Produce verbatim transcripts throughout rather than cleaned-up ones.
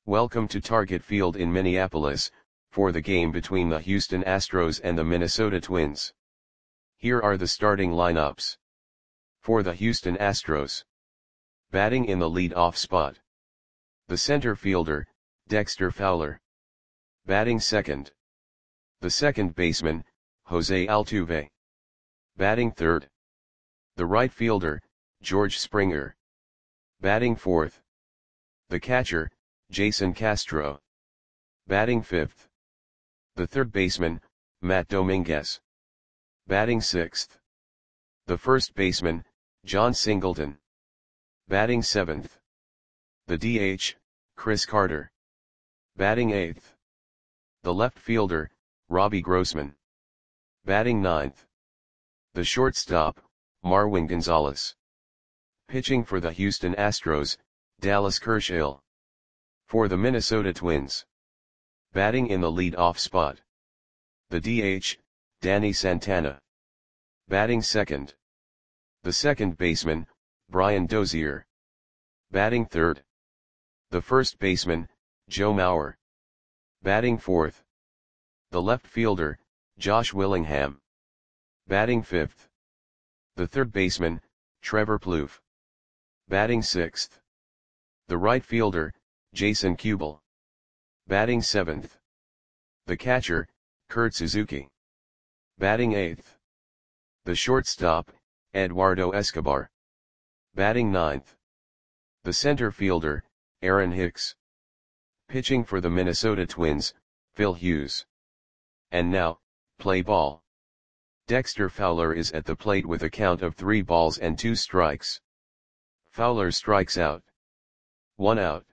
Welcome to Target Field in Minneapolis, for the game between the Houston Astros and the Minnesota Twins. Here are the starting lineups. For the Houston Astros. Batting in the lead-off spot. The center fielder, Dexter Fowler. Batting second. The second baseman, Jose Altuve. Batting third. The right fielder, George Springer. Batting fourth. The catcher, Jason Castro. Batting fifth. The third baseman, Matt Dominguez. Batting sixth. The first baseman, John Singleton. Batting seventh. The D H, Chris Carter. Batting eighth. The left fielder, Robbie Grossman. Batting ninth. The shortstop, Marwin Gonzalez. Pitching for the Houston Astros, Dallas Kershaw. For the Minnesota Twins. Batting in the lead-off spot. The D H, Danny Santana. Batting second. The second baseman, Brian Dozier. Batting third. The first baseman, Joe Mauer. Batting fourth. The left fielder, Josh Willingham. Batting fifth. The third baseman, Trevor Plouffe. Batting sixth. The right fielder, Jason Kubel. Batting seventh. The catcher, Kurt Suzuki. Batting eighth. The shortstop, Eduardo Escobar. Batting ninth. The center fielder, Aaron Hicks. Pitching for the Minnesota Twins, Phil Hughes. And now, play ball. Dexter Fowler is at the plate with a count of three balls and two strikes. Fowler strikes out. One out.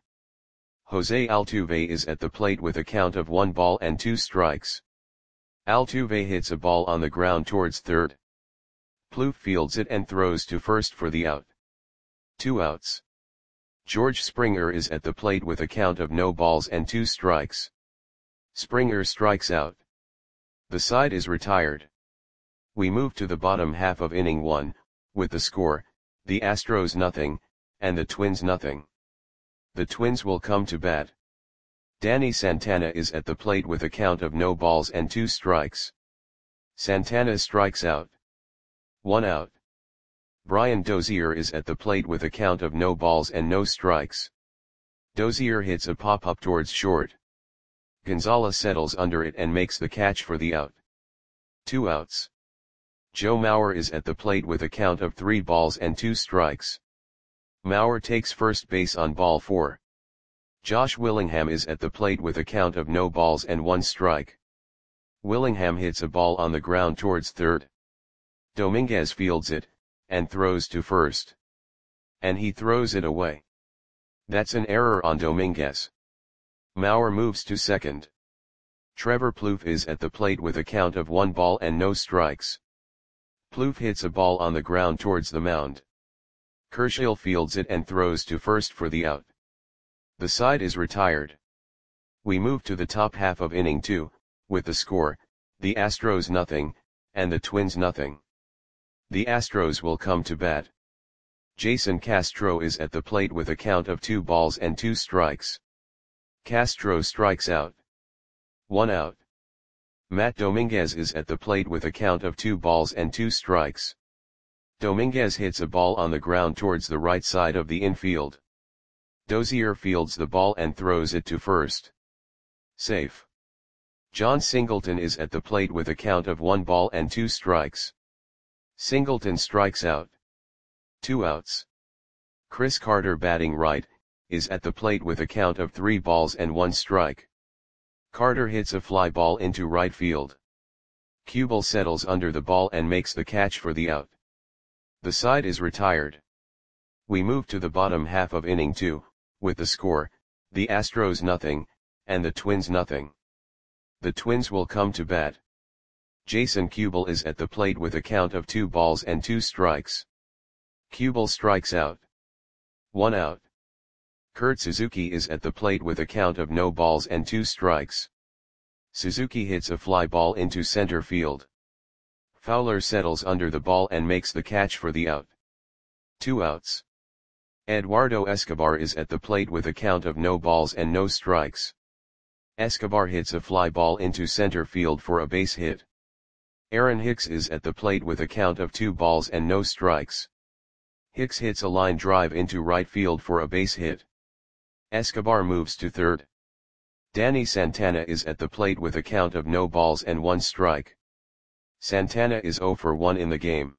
Jose Altuve is at the plate with a count of one ball and two strikes. Altuve hits a ball on the ground towards third. Plouffe fields it and throws to first for the out. Two outs. George Springer is at the plate with a count of no balls and two strikes. Springer strikes out. The side is retired. We move to the bottom half of inning one, with the score, the Astros nothing, and the Twins nothing. The Twins will come to bat. Danny Santana is at the plate with a count of no balls and two strikes. Santana strikes out. One out. Brian Dozier is at the plate with a count of no balls and no strikes. Dozier hits a pop-up towards short. Gonzalez settles under it and makes the catch for the out. Two outs. Joe Mauer is at the plate with a count of three balls and two strikes. Mauer takes first base on ball four. Josh Willingham is at the plate with a count of no balls and one strike. Willingham hits a ball on the ground towards third. Dominguez fields it, and throws to first. And he throws it away. That's an error on Dominguez. Mauer moves to second. Trevor Plouffe is at the plate with a count of one ball and no strikes. Plouffe hits a ball on the ground towards the mound. Kershaw fields it and throws to first for the out. The side is retired. We move to the top half of inning two, with the score, the Astros nothing, and the Twins nothing. The Astros will come to bat. Jason Castro is at the plate with a count of two balls and two strikes. Castro strikes out. One out. Matt Dominguez is at the plate with a count of two balls and two strikes. Dominguez hits a ball on the ground towards the right side of the infield. Dozier fields the ball and throws it to first. Safe. John Singleton is at the plate with a count of one ball and two strikes. Singleton strikes out. Two outs. Chris Carter, batting right, is at the plate with a count of three balls and one strike. Carter hits a fly ball into right field. Kubel settles under the ball and makes the catch for the out. The side is retired. We move to the bottom half of inning two, with the score, the Astros nothing, and the Twins nothing. The Twins will come to bat. Jason Kubel is at the plate with a count of two balls and two strikes. Kubel strikes out. One out. Kurt Suzuki is at the plate with a count of no balls and two strikes. Suzuki hits a fly ball into center field. Fowler settles under the ball and makes the catch for the out. Two outs. Eduardo Escobar is at the plate with a count of no balls and no strikes. Escobar hits a fly ball into center field for a base hit. Aaron Hicks is at the plate with a count of two balls and no strikes. Hicks hits a line drive into right field for a base hit. Escobar moves to third. Danny Santana is at the plate with a count of no balls and one strike. Santana is zero for one in the game.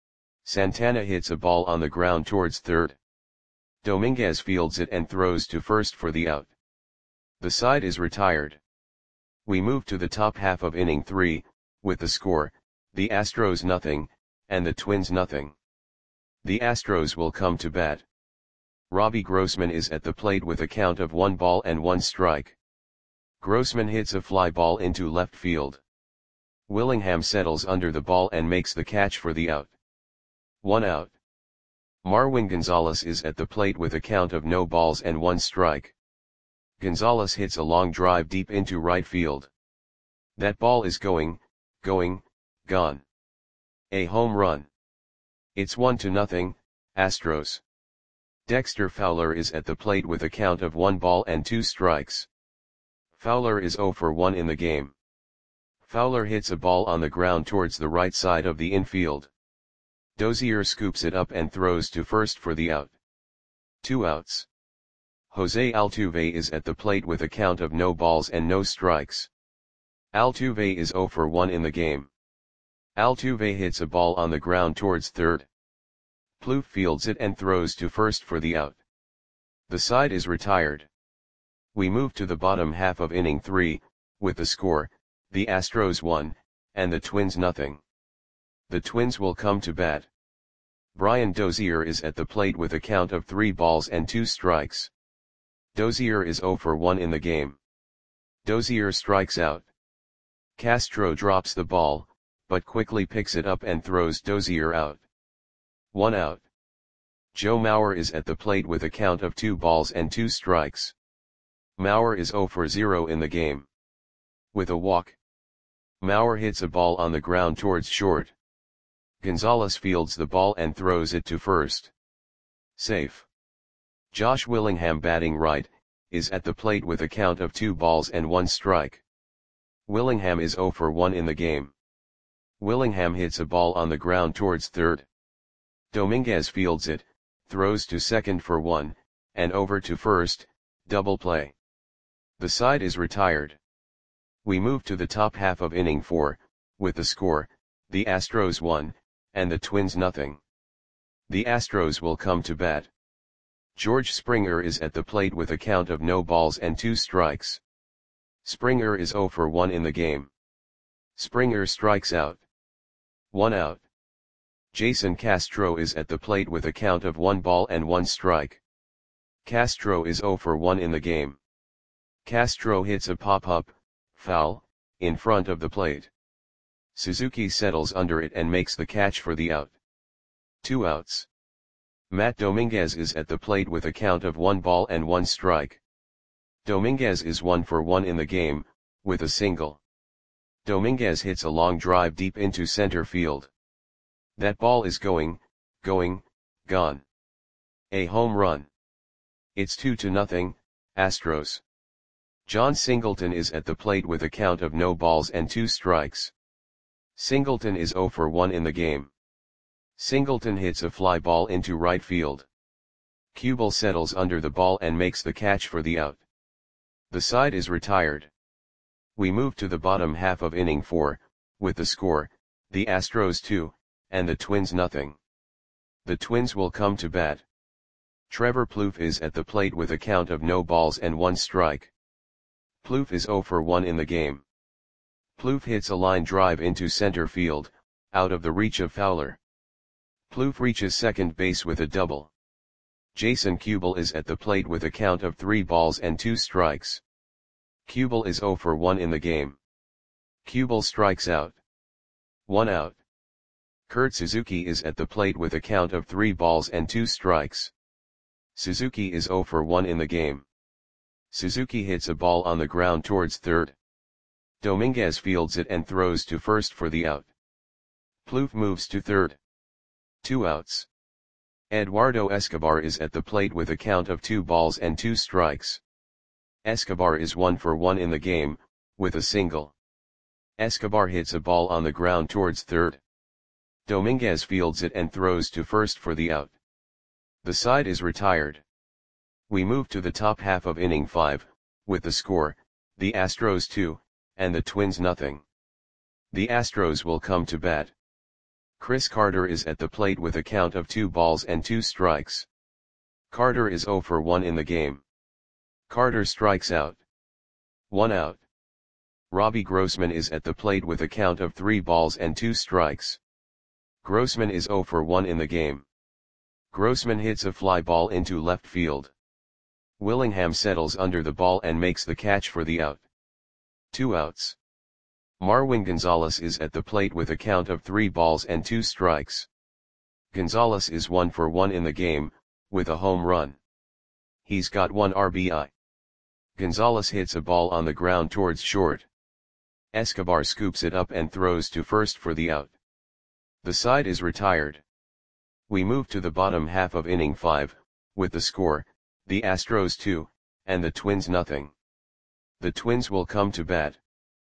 Santana hits a ball on the ground towards third. Dominguez fields it and throws to first for the out. The side is retired. We move to the top half of inning three, with the score, the Astros nothing, and the Twins nothing. The Astros will come to bat. Robbie Grossman is at the plate with a count of one ball and one strike. Grossman hits a fly ball into left field. Willingham settles under the ball and makes the catch for the out. One out. Marwin Gonzalez is at the plate with a count of no balls and one strike. Gonzalez hits a long drive deep into right field. That ball is going, going, gone. A home run. It's one to nothing, Astros. Dexter Fowler is at the plate with a count of one ball and two strikes. Fowler is zero for one in the game. Fowler hits a ball on the ground towards the right side of the infield. Dozier scoops it up and throws to first for the out. Two outs. Jose Altuve is at the plate with a count of no balls and no strikes. Altuve is zero for one in the game. Altuve hits a ball on the ground towards third. Plouffe fields it and throws to first for the out. The side is retired. We move to the bottom half of inning three, with the score, the Astros one, and the Twins nothing. The Twins will come to bat. Brian Dozier is at the plate with a count of three balls and two strikes. Dozier is zero for one in the game. Dozier strikes out. Castro drops the ball, but quickly picks it up and throws Dozier out. One out. Joe Mauer is at the plate with a count of two balls and two strikes. Mauer is zero for zero in the game. With a walk. Mauer hits a ball on the ground towards short. Gonzalez fields the ball and throws it to first. Safe. Josh Willingham, batting right, is at the plate with a count of two balls and one strike. Willingham is zero for one in the game. Willingham hits a ball on the ground towards third. Dominguez fields it, throws to second for one, and over to first, double play. The side is retired. We move to the top half of inning four, with the score, the Astros one, and the Twins nothing. The Astros will come to bat. George Springer is at the plate with a count of no balls and two strikes. Springer is zero for one in the game. Springer strikes out. One out. Jason Castro is at the plate with a count of one ball and one strike. Castro is zero for one in the game. Castro hits a pop-up, foul, in front of the plate. Suzuki settles under it and makes the catch for the out. Two outs. Matt Dominguez is at the plate with a count of one ball and one strike. Dominguez is one for one in the game, with a single. Dominguez hits a long drive deep into center field. That ball is going, going, gone. A home run. It's two to nothing, Astros. John Singleton is at the plate with a count of no balls and two strikes. Singleton is zero for one in the game. Singleton hits a fly ball into right field. Kubel settles under the ball and makes the catch for the out. The side is retired. We move to the bottom half of inning four, with the score, the Astros two, and the Twins nothing. The Twins will come to bat. Trevor Plouffe is at the plate with a count of no balls and one strike. Plouffe is zero for one in the game. Plouffe hits a line drive into center field, out of the reach of Fowler. Plouffe reaches second base with a double. Jason Kubel is at the plate with a count of three balls and two strikes. Kubel is zero for one in the game. Kubel strikes out. One out. Kurt Suzuki is at the plate with a count of three balls and two strikes. Suzuki is zero for one in the game. Suzuki hits a ball on the ground towards third. Dominguez fields it and throws to first for the out. Plouffe moves to third. Two outs. Eduardo Escobar is at the plate with a count of two balls and two strikes. Escobar is one for one in the game, with a single. Escobar hits a ball on the ground towards third. Dominguez fields it and throws to first for the out. The side is retired. We move to the top half of inning five, with the score, the Astros two, and the Twins nothing. The Astros will come to bat. Chris Carter is at the plate with a count of two balls and two strikes. Carter is zero for one in the game. Carter strikes out. One out. Robbie Grossman is at the plate with a count of three balls and two strikes. Grossman is zero for one in the game. Grossman hits a fly ball into left field. Willingham settles under the ball and makes the catch for the out. Two outs. Marwin Gonzalez is at the plate with a count of three balls and two strikes. Gonzalez is one for one in the game, with a home run. He's got one R B I. Gonzalez hits a ball on the ground towards short. Escobar scoops it up and throws to first for the out. The side is retired. We move to the bottom half of inning five, with the score, the Astros two, and the Twins nothing. The Twins will come to bat.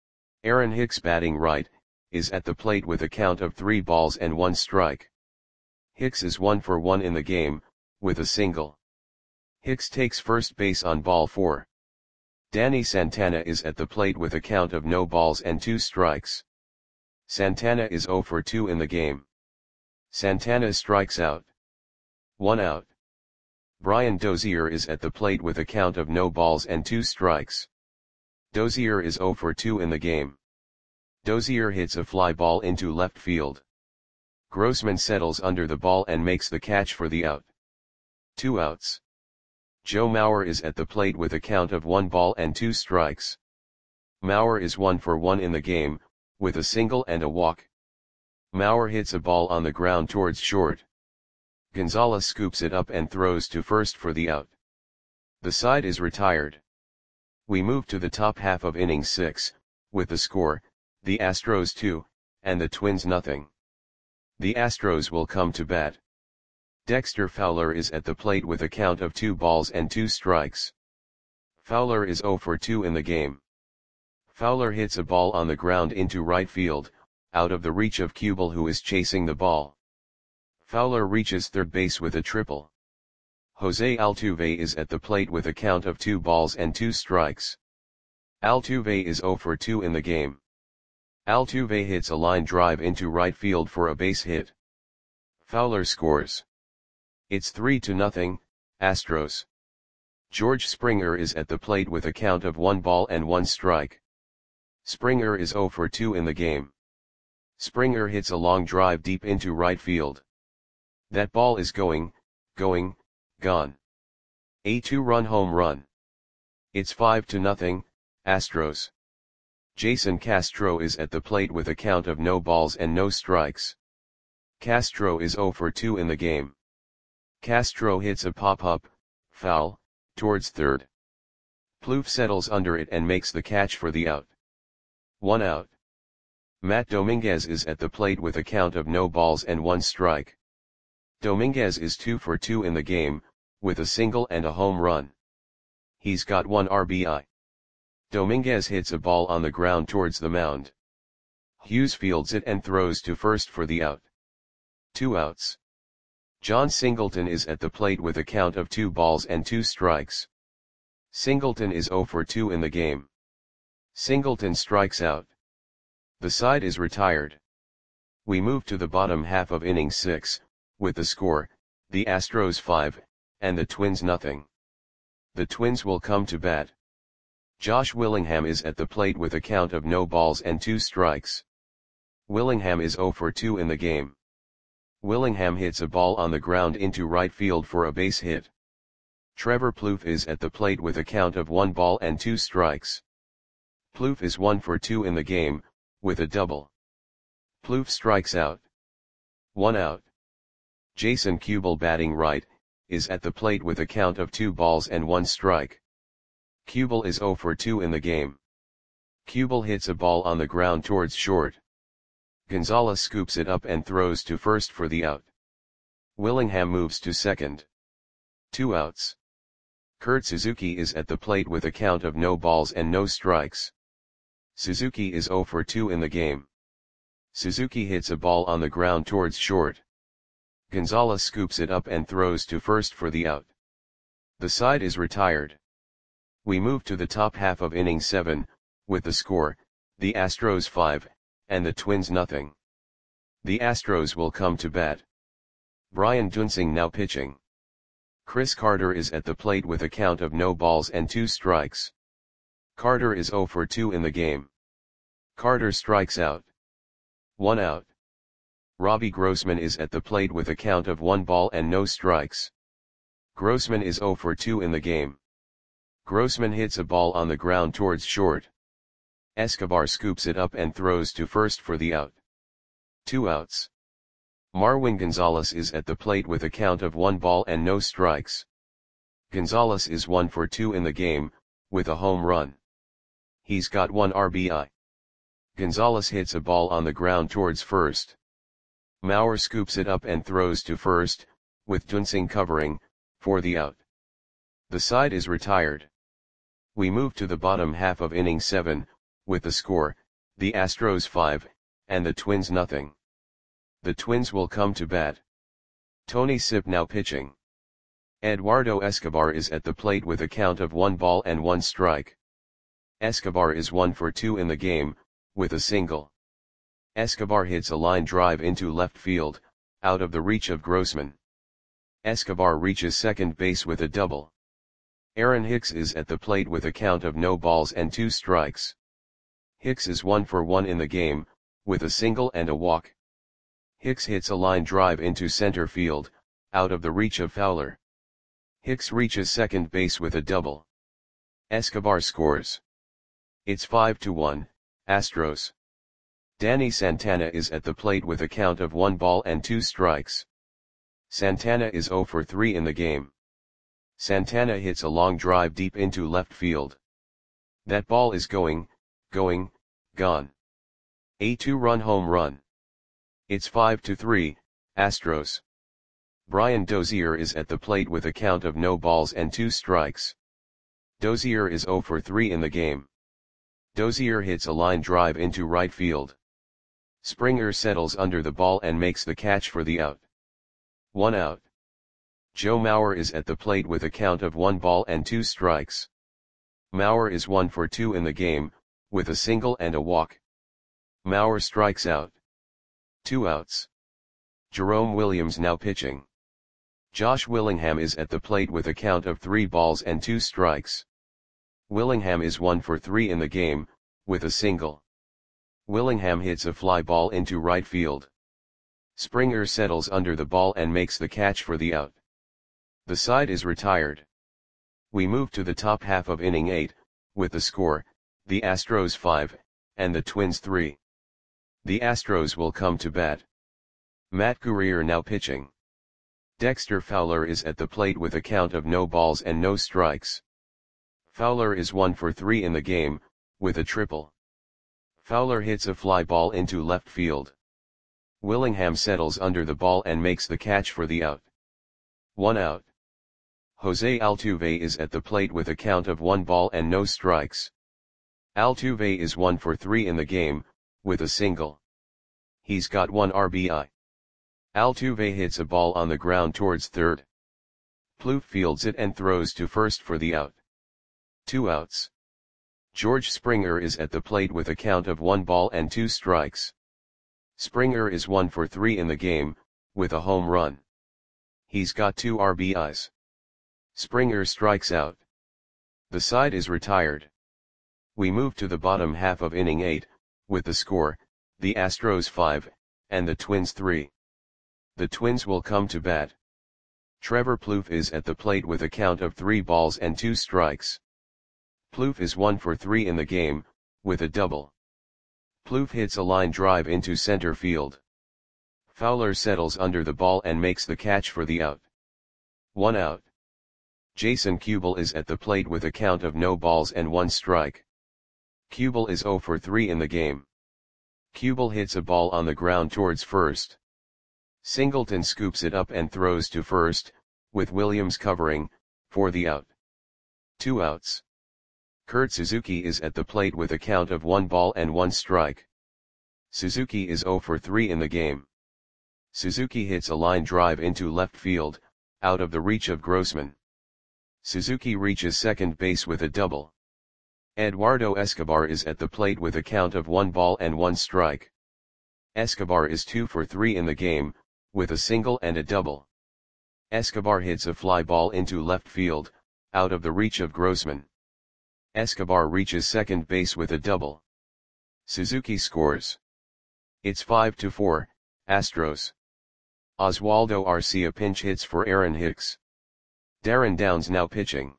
Aaron Hicks batting right, is at the plate with a count of three balls and one strike. Hicks is one for one in the game, with a single. Hicks takes first base on ball four. Danny Santana is at the plate with a count of no balls and two strikes. Santana is zero for two in the game. Santana strikes out. One out. Brian Dozier is at the plate with a count of no balls and two strikes. Dozier is zero for two in the game. Dozier hits a fly ball into left field. Grossman settles under the ball and makes the catch for the out. Two outs. Joe Mauer is at the plate with a count of one ball and two strikes. Mauer is one for one in the game, with a single and a walk. Mauer hits a ball on the ground towards short. Gonzalez scoops it up and throws to first for the out. The side is retired. We move to the top half of inning six, with the score, the Astros two, and the Twins nothing. The Astros will come to bat. Dexter Fowler is at the plate with a count of two balls and two strikes. Fowler is zero for two in the game. Fowler hits a ball on the ground into right field, out of the reach of Kubel, who is chasing the ball. Fowler reaches third base with a triple. Jose Altuve is at the plate with a count of two balls and two strikes. Altuve is zero for two in the game. Altuve hits a line drive into right field for a base hit. Fowler scores. It's three to nothing, Astros. George Springer is at the plate with a count of one ball and one strike. Springer is zero for two in the game. Springer hits a long drive deep into right field. That ball is going, going, gone. A two-run home run. It's five to nothing, Astros. Jason Castro is at the plate with a count of no balls and no strikes. Castro is zero for two in the game. Castro hits a pop-up, foul, towards third. Plouffe settles under it and makes the catch for the out. One out. Matt Dominguez is at the plate with a count of no balls and one strike. Dominguez is two for two in the game, with a single and a home run. He's got one R B I. Dominguez hits a ball on the ground towards the mound. Hughes fields it and throws to first for the out. Two outs. John Singleton is at the plate with a count of two balls and two strikes. Singleton is zero for two in the game. Singleton strikes out. The side is retired. We move to the bottom half of inning six, with the score, the Astros five, and the Twins nothing. The Twins will come to bat. Josh Willingham is at the plate with a count of no balls and two strikes. Willingham is zero for two in the game. Willingham hits a ball on the ground into right field for a base hit. Trevor Plouffe is at the plate with a count of one ball and two strikes. Plouffe is one for two in the game, with a double. Plouffe strikes out. One out. Jason Kubel batting right, is at the plate with a count of two balls and one strike. Kubel is zero for two in the game. Kubel hits a ball on the ground towards short. Gonzalez scoops it up and throws to first for the out. Willingham moves to second. Two outs. Kurt Suzuki is at the plate with a count of no balls and no strikes. Suzuki is zero for two in the game. Suzuki hits a ball on the ground towards short. Gonzalez scoops it up and throws to first for the out. The side is retired. We move to the top half of inning seven, with the score, the Astros five, and the Twins nothing. The Astros will come to bat. Brian Duensing now pitching. Chris Carter is at the plate with a count of no balls and two strikes. Carter is zero for two in the game. Carter strikes out. One out. Robbie Grossman is at the plate with a count of one ball and no strikes. Grossman is zero for two in the game. Grossman hits a ball on the ground towards short. Escobar scoops it up and throws to first for the out. Two outs. Marwin Gonzalez is at the plate with a count of one ball and no strikes. Gonzalez is one for two in the game, with a home run. He's got one R B I. Gonzalez hits a ball on the ground towards first. Mauer scoops it up and throws to first, with Duensing covering, for the out. The side is retired. We move to the bottom half of inning seven, with the score, the Astros five, and the Twins nothing. The Twins will come to bat. Tony Sipp now pitching. Eduardo Escobar is at the plate with a count of one ball and one strike. Escobar is one for two in the game, with a single. Escobar hits a line drive into left field, out of the reach of Grossman. Escobar reaches second base with a double. Aaron Hicks is at the plate with a count of no balls and two strikes. Hicks is one for one in the game, with a single and a walk. Hicks hits a line drive into center field, out of the reach of Fowler. Hicks reaches second base with a double. Escobar scores. It's five to one, Astros. Danny Santana is at the plate with a count of one ball and two strikes. Santana is zero for three in the game. Santana hits a long drive deep into left field. That ball is going, going, gone. A two-run home run. It's five to three, Astros. Brian Dozier is at the plate with a count of no balls and two strikes. Dozier is zero for three in the game. Dozier hits a line drive into right field. Springer settles under the ball and makes the catch for the out. One out. Joe Mauer is at the plate with a count of one ball and two strikes. Mauer is one for two in the game, with a single and a walk. Mauer strikes out. Two outs. Jerome Williams now pitching. Josh Willingham is at the plate with a count of three balls and two strikes. Willingham is one for three in the game, with a single. Willingham hits a fly ball into right field. Springer settles under the ball and makes the catch for the out. The side is retired. We move to the top half of inning eight, with the score, the Astros five, and the Twins three. The Astros will come to bat. Matt Guerrier now pitching. Dexter Fowler is at the plate with a count of no balls and no strikes. Fowler is one for three in the game, with a triple. Fowler hits a fly ball into left field. Willingham settles under the ball and makes the catch for the out. One out. Jose Altuve is at the plate with a count of one ball and no strikes. Altuve is one for three in the game, with a single. He's got one R B I. Altuve hits a ball on the ground towards third. Plouffe fields it and throws to first for the out. Two outs. George Springer is at the plate with a count of one ball and two strikes. Springer is one for three in the game, with a home run. He's got two R B Is. Springer strikes out. The side is retired. We move to the bottom half of inning eight, with the score, the Astros five, and the Twins three. The Twins will come to bat. Trevor Plouffe is at the plate with a count of three balls and two strikes. Plouffe is one for three in the game, with a double. Plouffe hits a line drive into center field. Fowler settles under the ball and makes the catch for the out. One out. Jason Kubel is at the plate with a count of no balls and one strike. Kubel is zero for three in the game. Kubel hits a ball on the ground towards first. Singleton scoops it up and throws to first, with Williams covering, for the out. Two outs. Kurt Suzuki is at the plate with a count of one ball and one strike. Suzuki is oh for three in the game. Suzuki hits a line drive into left field, out of the reach of Grossman. Suzuki reaches second base with a double. Eduardo Escobar is at the plate with a count of one ball and one strike. Escobar is two for three in the game, with a single and a double. Escobar hits a fly ball into left field, out of the reach of Grossman. Escobar reaches second base with a double. Suzuki scores. It's five to four, Astros. Oswaldo Arcia pinch hits for Aaron Hicks. Darren Downs now pitching.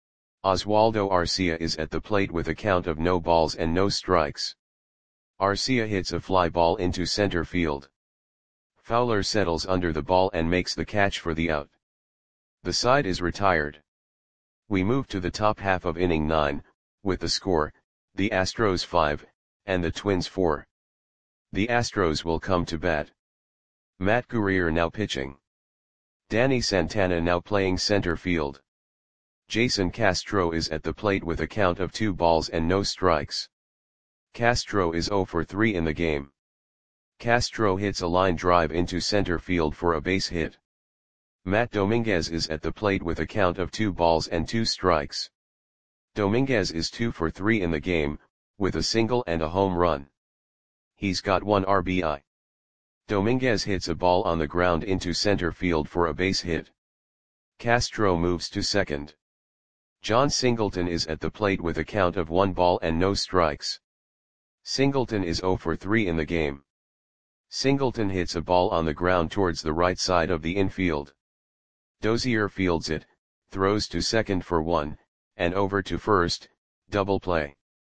Oswaldo Arcia is at the plate with a count of no balls and no strikes. Arcia hits a fly ball into center field. Fowler settles under the ball and makes the catch for the out. The side is retired. We move to the top half of inning nine, with the score, the Astros five, and the Twins four. The Astros will come to bat. Matt Guerrier now pitching. Danny Santana now playing center field. Jason Castro is at the plate with a count of two balls and no strikes. Castro is oh for three in the game. Castro hits a line drive into center field for a base hit. Matt Dominguez is at the plate with a count of two balls and two strikes. Dominguez is two for three in the game, with a single and a home run. He's got one R B I. Dominguez hits a ball on the ground into center field for a base hit. Castro moves to second. John Singleton is at the plate with a count of one ball and no strikes. Singleton is oh for three in the game. Singleton hits a ball on the ground towards the right side of the infield. Dozier fields it, throws to second for one, and over to first, double play.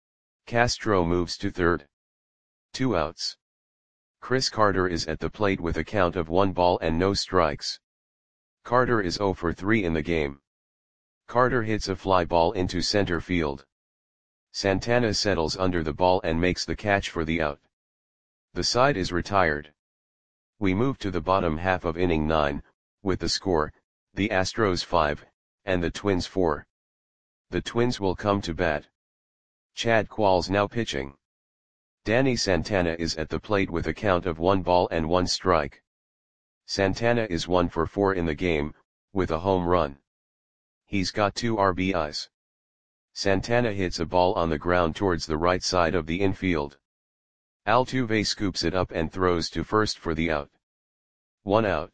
Castro moves to third. Two outs. Chris Carter is at the plate with a count of one ball and no strikes. Carter is oh for three in the game. Carter hits a fly ball into center field. Santana settles under the ball and makes the catch for the out. The side is retired. We move to the bottom half of inning nine, with the score, the Astros five, and the Twins four. The Twins will come to bat. Chad Qualls now pitching. Danny Santana is at the plate with a count of one ball and one strike. Santana is one for four in the game, with a home run. He's got two R B Is. Santana hits a ball on the ground towards the right side of the infield. Altuve scoops it up and throws to first for the out. One out.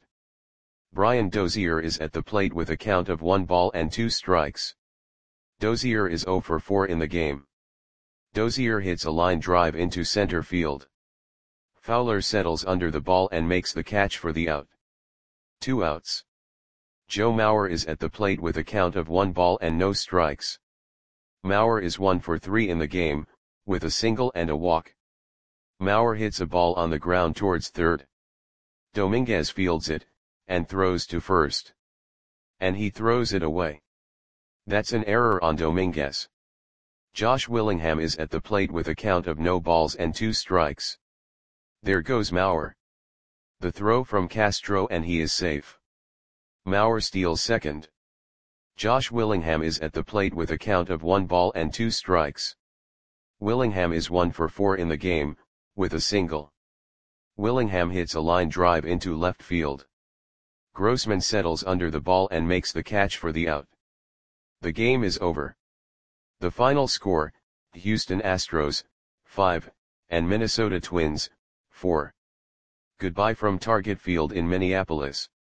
Brian Dozier is at the plate with a count of one ball and two strikes. Dozier is oh for four in the game. Dozier hits a line drive into center field. Fowler settles under the ball and makes the catch for the out. Two outs. Joe Mauer is at the plate with a count of one ball and no strikes. Mauer is one for three in the game, with a single and a walk. Mauer hits a ball on the ground towards third. Dominguez fields it, and throws to first. And he throws it away. That's an error on Dominguez. Josh Willingham is at the plate with a count of no balls and two strikes. There goes Mauer. The throw from Castro and he is safe. Mauer steals second. Josh Willingham is at the plate with a count of one ball and two strikes. Willingham is one for four in the game, with a single. Willingham hits a line drive into left field. Grossman settles under the ball and makes the catch for the out. The game is over. The final score, Houston Astros, five, and Minnesota Twins, four. Goodbye from Target Field in Minneapolis.